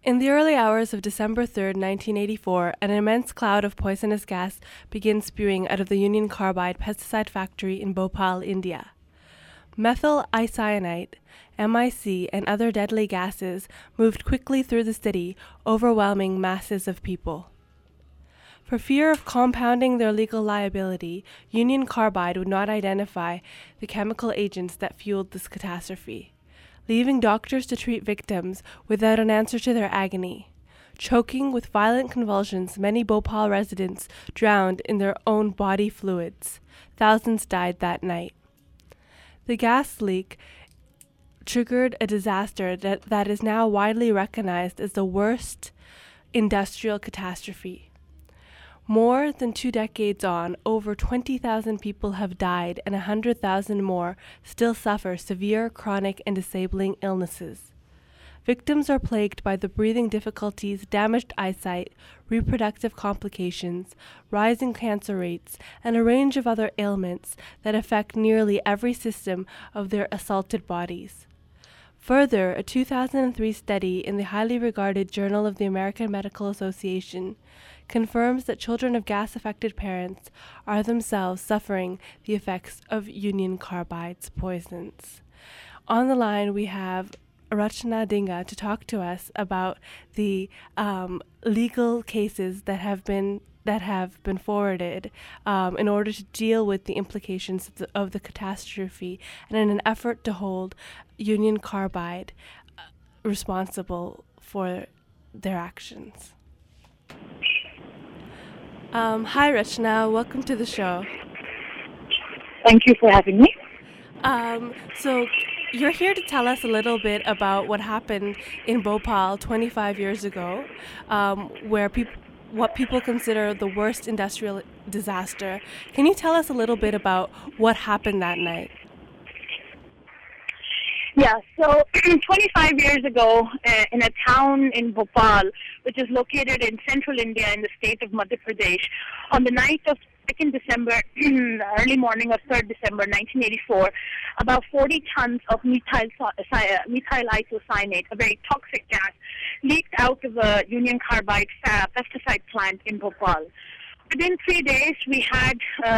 In the early hours of December 3rd, 1984, an immense cloud of poisonous gas began spewing out of the Union Carbide pesticide factory in Bhopal, India. Methyl isocyanate, MIC, and other deadly gases moved quickly through the city, overwhelming masses of people. For fear of compounding their legal liability, Union Carbide would not identify the chemical agents that fueled this catastrophe, leaving doctors to treat victims without an answer to their agony. Choking with violent convulsions, many Bhopal residents drowned in their own body fluids. Thousands died that night. The gas leak triggered a disaster that is now widely recognized as the worst industrial catastrophe. More than 2 decades on, over 20,000 people have died and 100,000 more still suffer severe, chronic, and disabling illnesses. Victims are plagued by the breathing difficulties, damaged eyesight, reproductive complications, rising cancer rates, and a range of other ailments that affect nearly every system of their assaulted bodies. Further, a 2003 study in the highly regarded Journal of the American Medical Association confirms that children of gas-affected parents are themselves suffering the effects of Union Carbide's poisons. On the line, we have Rachna Dinga to talk to us about the legal cases that have been forwarded in order to deal with the implications of the catastrophe, and in an effort to hold Union Carbide responsible for their actions. Hi, Rachna. Welcome to the show. Thank you for having me. So you're here to tell us a little bit about what happened in Bhopal 25 years ago, where what people consider the worst industrial disaster. Can you tell us a little bit about what happened that night? Yeah, so 25 years ago, in a town in Bhopal, which is located in central India in the state of Madhya Pradesh, on the night of 2nd December, early morning of 3rd December 1984, about 40 tons of methyl isocyanate, a very toxic gas, leaked out of a Union Carbide pesticide plant in Bhopal. Within 3 days, we had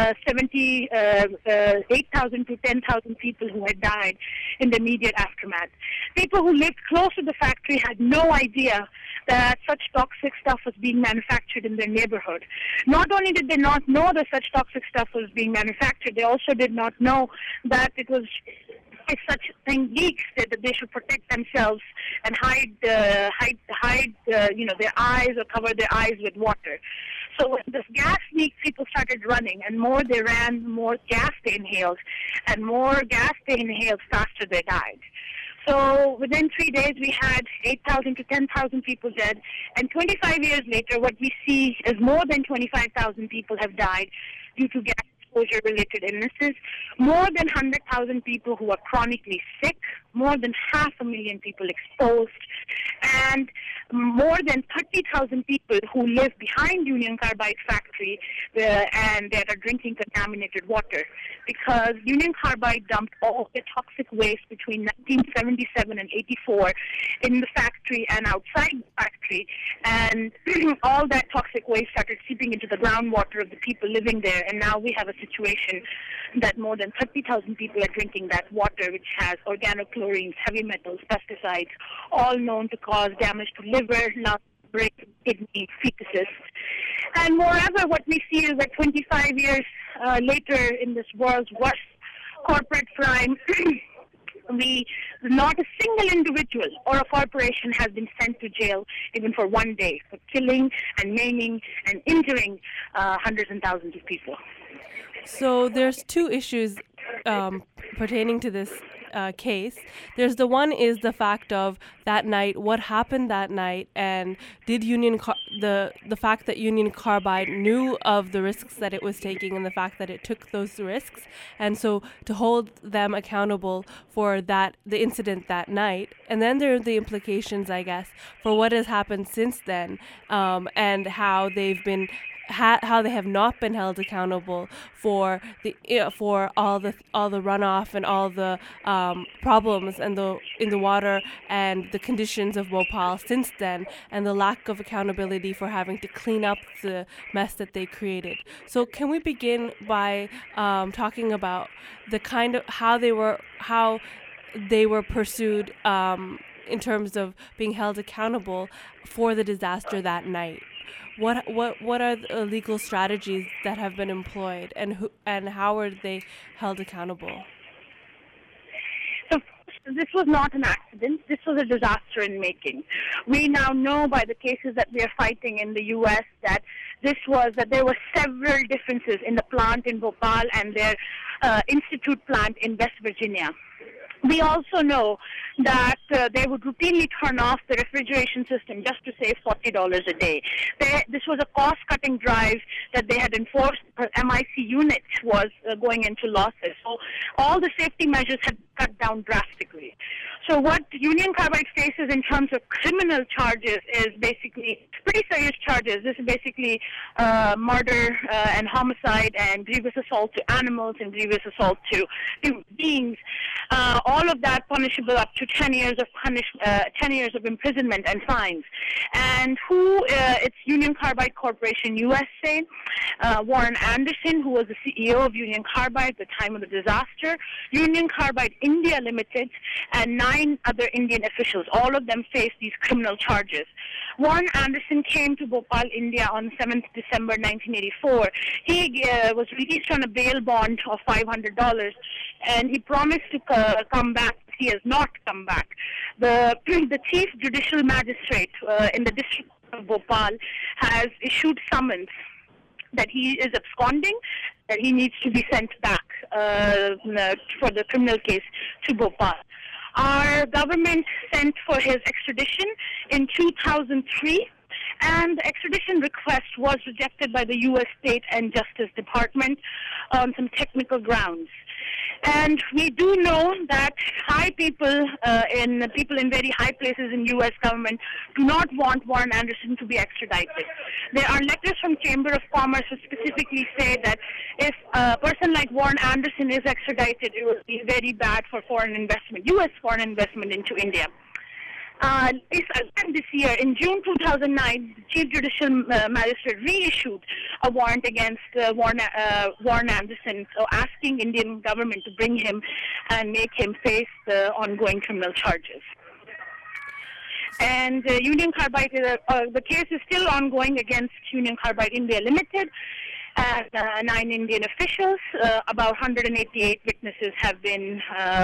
8,000 to 10,000 people who had died in the immediate aftermath. People who lived close to the factory had no idea that such toxic stuff was being manufactured in their neighborhood. Not only did they not know that such toxic stuff was being manufactured, they also did not know that it was, if such thing leaks, that they should protect themselves and hide their eyes or cover their eyes with water. So when this gas leaked, people started running, and more they ran, more gas they inhaled, and more gas they inhaled, faster they died. So within 3 days, we had 8,000 to 10,000 people dead, and 25 years later, what we see is more than 25,000 people have died due to gas exposure-related illnesses, more than 100,000 people who are chronically sick, more than 500,000 people exposed, and more than 30,000 people who live behind Union Carbide factory and that are drinking contaminated water, because Union Carbide dumped all the toxic waste between 1977 and 84 in the factory and outside the factory, and all that toxic waste started seeping into the groundwater of the people living there, and now we have a situation that more than 30,000 people are drinking that water, which has organochlorines, heavy metals, pesticides, all known to cause damage to liver, lung, brain, kidney, fetuses. And moreover, what we see is that 25 years later in this world's worst corporate crime, not a single individual or a corporation has been sent to jail even for 1 day for killing and maiming and injuring hundreds and thousands of people. So there's 2 issues pertaining to this case. There's the one is the fact of that night, what happened that night, and did the fact that Union Carbide knew of the risks that it was taking and the fact that it took those risks, and so to hold them accountable for the incident that night. And then there are the implications, I guess, for what has happened since then, and how they've been how they have not been held accountable for for all the runoff and all the problems and in the water and the conditions of Bhopal since then, and the lack of accountability for having to clean up the mess that they created. So can we begin by talking about the kind of how they were pursued in terms of being held accountable for the disaster that night? What are the legal strategies that have been employed, and how are they held accountable? So this was not an accident. This was a disaster in making. We now know by the cases that we are fighting in the U.S. that there were several differences in the plant in Bhopal and their Institute plant in West Virginia. We also know that they would routinely turn off the refrigeration system just to save $40 a day. This was a cost-cutting drive that they had enforced. MIC unit was going into losses. So all the safety measures had cut down drastically. So what Union Carbide faces in terms of criminal charges is basically pretty serious charges. This is basically murder and homicide and grievous assault to animals and grievous assault to human beings. All of that punishable up to 10 years of imprisonment and fines. And it's Union Carbide Corporation USA, Warren Anderson, who was the CEO of Union Carbide at the time of the disaster, Union Carbide India Limited, and 9 other Indian officials. All of them faced these criminal charges. Warren Anderson came to Bhopal, India on 7th December 1984. He was released on a bail bond of $500, and he promised to come back. He has not come back. The chief judicial magistrate in the district of Bhopal has issued summons that he is absconding, that he needs to be sent back for the criminal case to Bhopal. Our government sent for his extradition in 2003, and the extradition request was rejected by the U.S. State and Justice Department on some technical grounds. And we do know that people in very high places in U.S. government do not want Warren Anderson to be extradited. There are letters from Chamber of Commerce that specifically say that if a person like Warren Anderson is extradited, it would be very bad for foreign investment, U.S. foreign investment into India. This year, in June 2009, the Chief Judicial Magistrate reissued a warrant against Warren Anderson, asking Indian government to bring him and make him face the ongoing criminal charges. And Union Carbide, the case is still ongoing against Union Carbide India Limited and 9 Indian officials. About 188 witnesses have been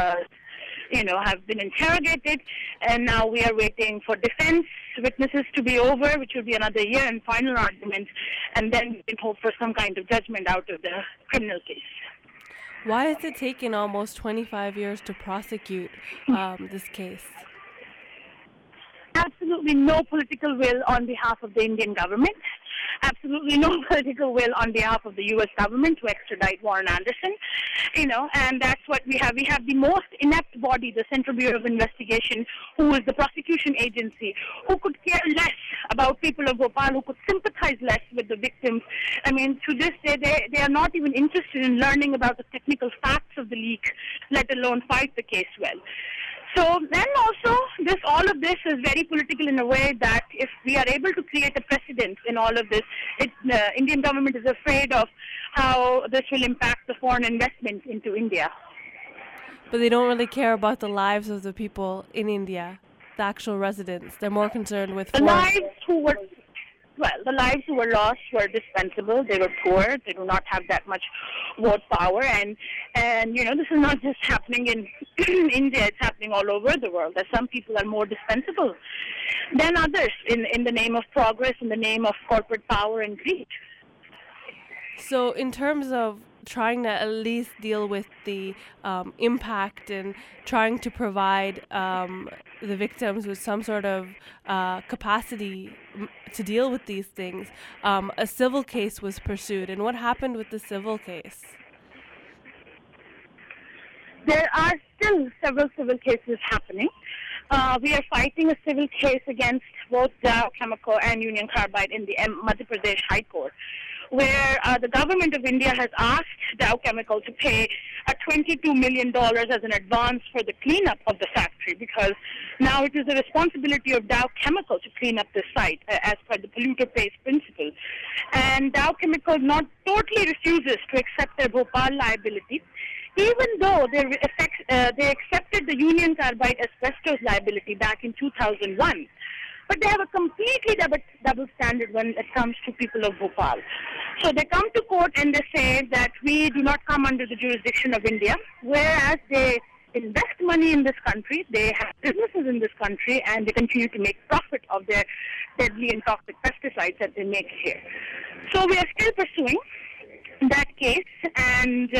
interrogated, and now we are waiting for defense witnesses to be over, which will be another year, and final arguments, and then we can hope for some kind of judgment out of the criminal case. Why has it taken almost 25 years to prosecute this case? Absolutely no political will on behalf of the Indian government. Absolutely no political will on behalf of the U.S. government to extradite Warren Anderson, and that's what we have. We have the most inept body, the Central Bureau of Investigation, who is the prosecution agency, who could care less about people of Bhopal, who could sympathize less with the victims. I mean, to this day, they are not even interested in learning about the technical facts of the leak, let alone fight the case well. So then also, all of this is very political in a way that if we are able to create a precedent in all of this, the Indian government is afraid of how this will impact the foreign investment into India. But they don't really care about the lives of the people in India, the actual residents. They're more concerned with the lives who were lost were dispensable. They were poor. They do not have that much vote power. And this is not just happening in India. It's happening all over the world. That some people are more dispensable than others in the name of progress, in the name of corporate power and greed. So in terms of trying to at least deal with the impact and trying to provide the victims with some sort of capacity to deal with these things, a civil case was pursued. And what happened with the civil case? There are still several civil cases happening. We are fighting a civil case against both Dow Chemical and Union Carbide in the Madhya Pradesh High Court. where the government of India has asked Dow Chemical to pay $22 million as an advance for the cleanup of the factory, because now it is the responsibility of Dow Chemical to clean up the site as per the polluter pays principle. And Dow Chemical not totally refuses to accept their Bhopal liability, even though they accepted the Union Carbide asbestos liability back in 2001. But they have a completely double standard when it comes to people of Bhopal. So they come to court and they say that we do not come under the jurisdiction of India, whereas they invest money in this country, they have businesses in this country, and they continue to make profit of their deadly and toxic pesticides that they make here. So we are still pursuing that case, and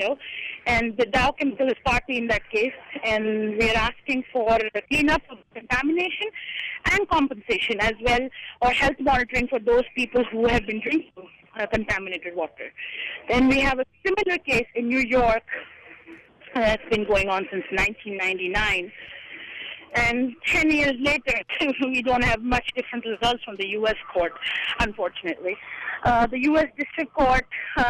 and the Dow Chemical is party in that case, and we are asking for cleanup of contamination and compensation as well, or health monitoring for those people who have been drinking contaminated water. Then we have a similar case in New York that's been going on since 1999. And 10 years later, we don't have much different results from the U.S. court, unfortunately. The U.S. District Court,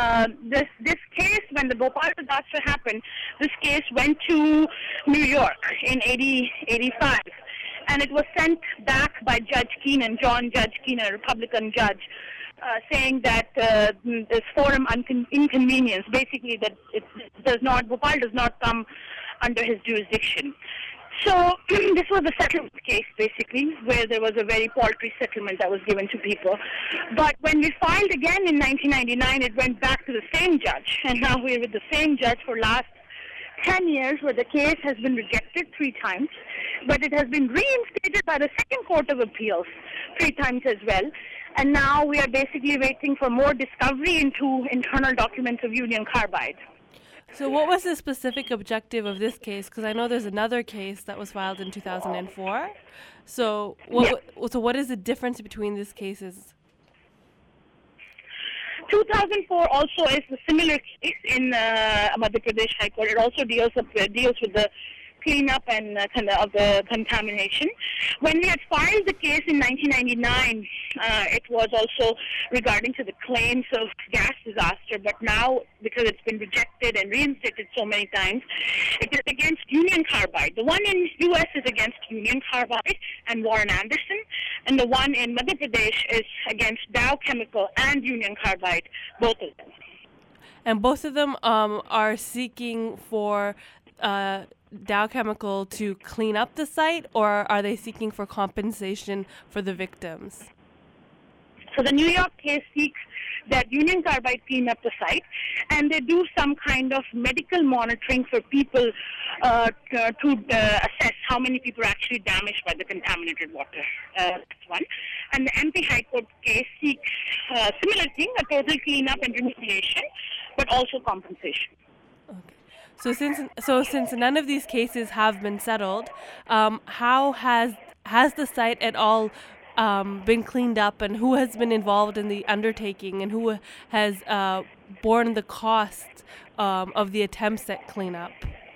this case, when the Bhopal disaster happened, this case went to New York in 85. And it was sent back by Judge Keenan, John Judge Keenan, a Republican judge, saying that this forum inconvenience, basically that Bhopal does not come under his jurisdiction. So this was a settlement case, basically, where there was a very paltry settlement that was given to people. But when we filed again in 1999, it went back to the same judge. And now we're with the same judge for last 10 years, where the case has been rejected 3 times. But it has been reinstated by the Second Court of Appeals 3 times as well. And now we are basically waiting for more discovery into internal documents of Union Carbide. So what was the specific objective of this case? Because I know there's another case that was filed in 2004. So what is the difference between these cases? 2004 also is a similar case in Madhya Pradesh High Court. It also deals with the cleanup and of the contamination. When we had filed the case in 1999, it was also regarding to the claims of gas disaster, but now, because it's been rejected and reinstated so many times, it is against Union Carbide. The one in U.S. is against Union Carbide and Warren Anderson, and the one in Madhya Pradesh is against Dow Chemical and Union Carbide, both of them. And both of them are seeking for Dow Chemical to clean up the site, or are they seeking for compensation for the victims? So the New York case seeks that Union Carbide clean up the site, and they do some kind of medical monitoring for people to assess how many people are actually damaged by the contaminated water. That's one. And the MP High Court case seeks similar thing, a total cleanup and remediation, but also compensation. Okay. So since none of these cases have been settled, how has the site at all been cleaned up, and who has been involved in the undertaking, and who has borne the cost of the attempts at cleanup?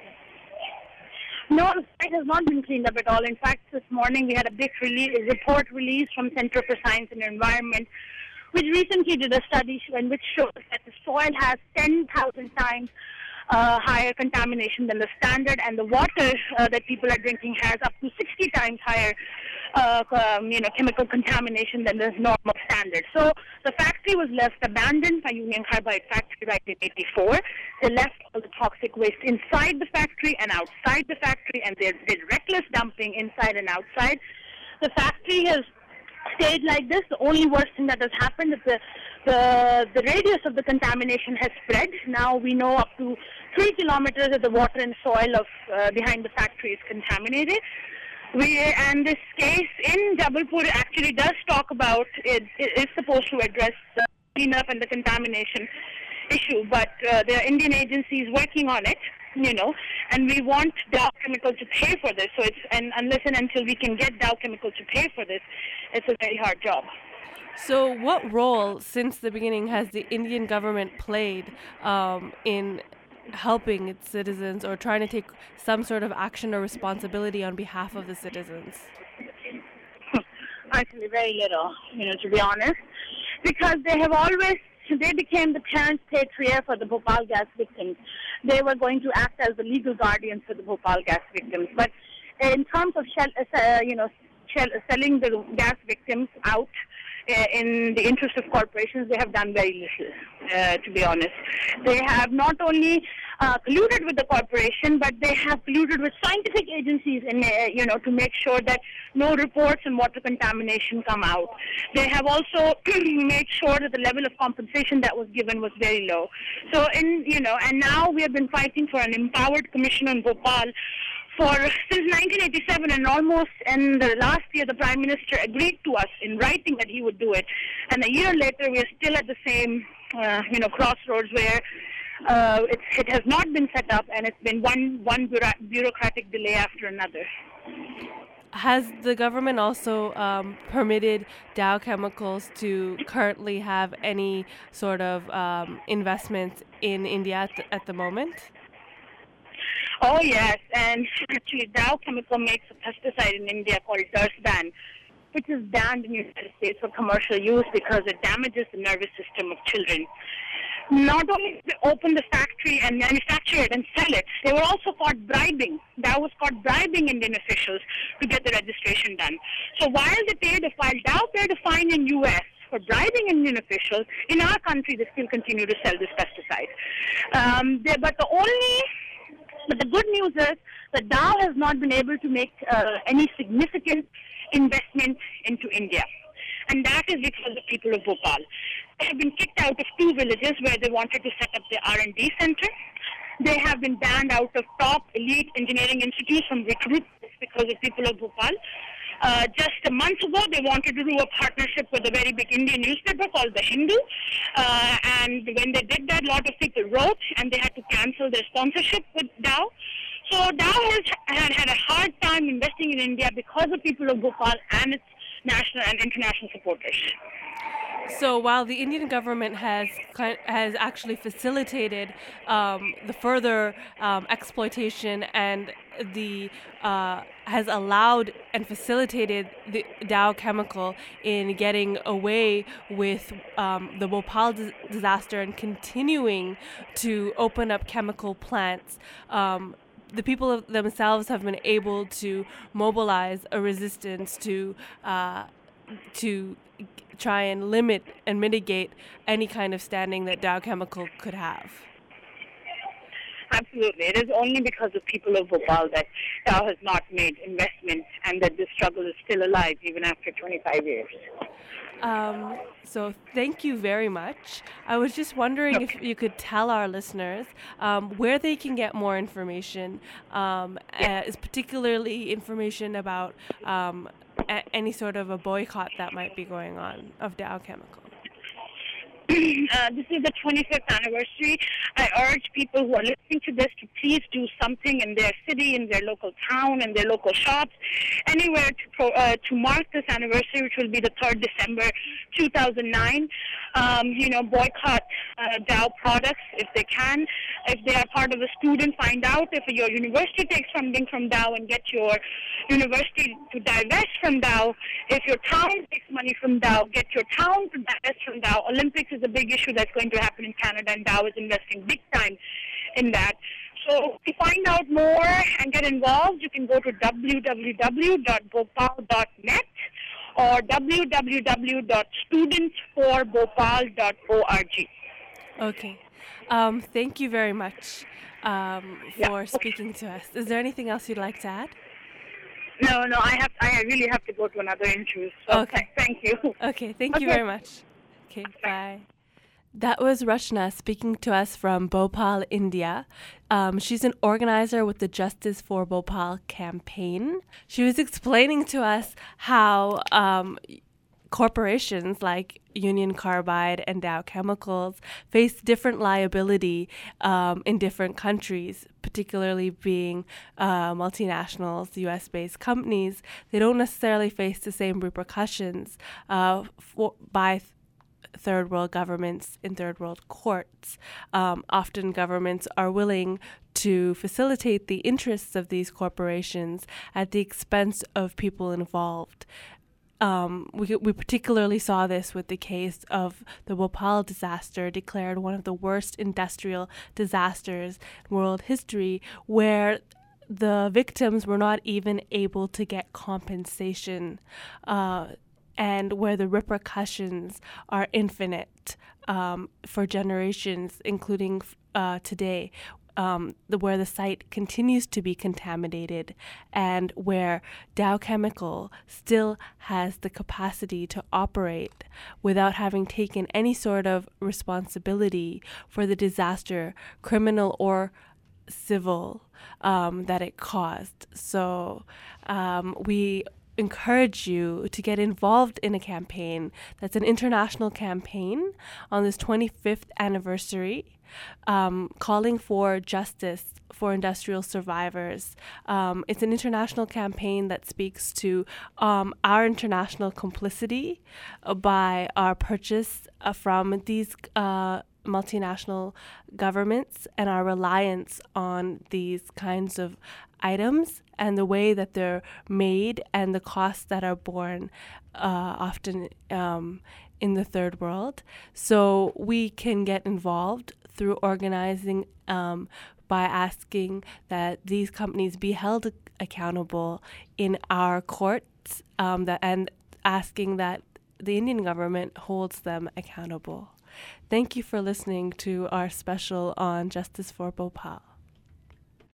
No, the site has not been cleaned up at all. In fact, this morning we had a big report released from Center for Science and Environment, which recently did a study which shows that the soil has 10,000 times higher contamination than the standard, and the water that people are drinking has up to 60 times higher chemical contamination than the normal standard. So the factory was left abandoned by Union Carbide factory right in 1984. They left all the toxic waste inside the factory and outside the factory, and they did reckless dumping inside and outside. The factory has stayed like this. The only worst thing that has happened is the radius of the contamination has spread. Now we know up to 3 kilometers of the water and soil of behind the factory is contaminated. And this case in Jabalpur actually does talk about it is supposed to address the cleanup and the contamination issue, but there are Indian agencies working on it, and we want Dow Chemical to pay for this. So unless and until we can get Dow Chemical to pay for this, it's a very hard job. So what role, since the beginning, has the Indian government played in helping its citizens, or trying to take some sort of action or responsibility on behalf of the citizens? Actually, very little, to be honest, because they have always they became the parents patriae for the Bhopal gas victims. They were going to act as the legal guardians for the Bhopal gas victims. But in terms of selling the gas victims out in the interest of corporations, they have done very little, to be honest. They have not only colluded with the corporation, but they have colluded with scientific agencies to make sure that no reports on water contamination come out. They have also made sure that the level of compensation that was given was very low. So, and now we have been fighting for an empowered commission on Bhopal since 1987, and almost in the last year, the Prime Minister agreed to us in writing that he would do it. And a year later, we are still at the same, crossroads where it has not been set up, and it's been one bureaucratic delay after another. Has the government also permitted Dow Chemicals to currently have any sort of investments in India at the moment? Oh, yes, and actually Dow Chemical makes a pesticide in India called Dursban, which is banned in the United States for commercial use because it damages the nervous system of children. Not only did they open the factory and manufacture it and sell it, they were also caught bribing. Dow was caught bribing Indian officials to get the registration done. So while Dow paid a fine in U.S. for bribing Indian officials, in our country they still continue to sell this pesticide. But the good news is that Dow has not been able to make any significant investment into India. And that is because of the people of Bhopal. They have been kicked out of 2 villages where they wanted to set up the R&D center. They have been banned out of top elite engineering institutes from recruitment because of people of Bhopal. Just a month ago, they wanted to do a partnership with a very big Indian newspaper called The Hindu. And when they did that, a lot of people wrote, and they had to cancel their sponsorship with Dow. So Dow has had a hard time investing in India because of people of Bhopal and its national and international supporters. So while the Indian government has actually facilitated the further exploitation and has allowed and facilitated the Dow Chemical in getting away with the Bhopal disaster and continuing to open up chemical plants, the people themselves have been able to mobilize a resistance to try and limit and mitigate any kind of standing that Dow Chemical could have. Absolutely. It is only because of people of Bhopal that Dow has not made investment and that this struggle is still alive even after 25 years. So thank you very much. I was just wondering if you could tell our listeners where they can get more information, particularly information about any sort of a boycott that might be going on of Dow Chemical. This is the 25th anniversary. I urge people who are listening to this to please do something in their city, in their local town, in their local shops, anywhere to mark this anniversary, which will be the 3rd December 2009. Boycott Dow products if they can. If they are part of a student, find out if your university takes funding from Dow and get your university to divest from Dow. If your town takes money from Dow, get your town to divest from Dow. Olympics is a big issue that's going to happen in Canada, and Dow is investing big time in that. So to find out more and get involved, you can go to www.bhopal.net or www.studentsforbhopal.org. Okay. Thank you very much for speaking to us. Is there anything else you'd like to add? No, I really have to go to another interview. So okay. Thank you. Okay, thank you very much. Okay, bye. That was Rachna speaking to us from Bhopal, India. She's an organizer with the Justice for Bhopal campaign. She was explaining to us how corporations like Union Carbide and Dow Chemicals face different liability in different countries, particularly being multinationals, US-based companies. They don't necessarily face the same repercussions by third world governments in third world courts. Often governments are willing to facilitate the interests of these corporations at the expense of people involved. we particularly saw this with the case of the Bhopal disaster, declared one of the worst industrial disasters in world history, where the victims were not even able to get compensation, and where the repercussions are infinite for generations, including today. Where the site continues to be contaminated, and where Dow Chemical still has the capacity to operate without having taken any sort of responsibility for the disaster, criminal or civil, that it caused. So we encourage you to get involved in a campaign that's an international campaign on this 25th anniversary, calling for justice for industrial survivors. It's an international campaign that speaks to our international complicity by our purchase from these multinational governments and our reliance on these kinds of items and the way that they're made and the costs that are borne often in the third world. So we can get involved through organizing by asking that these companies be held accountable in our courts, and asking that the Indian government holds them accountable. Thank you for listening to our special on Justice for Bhopal.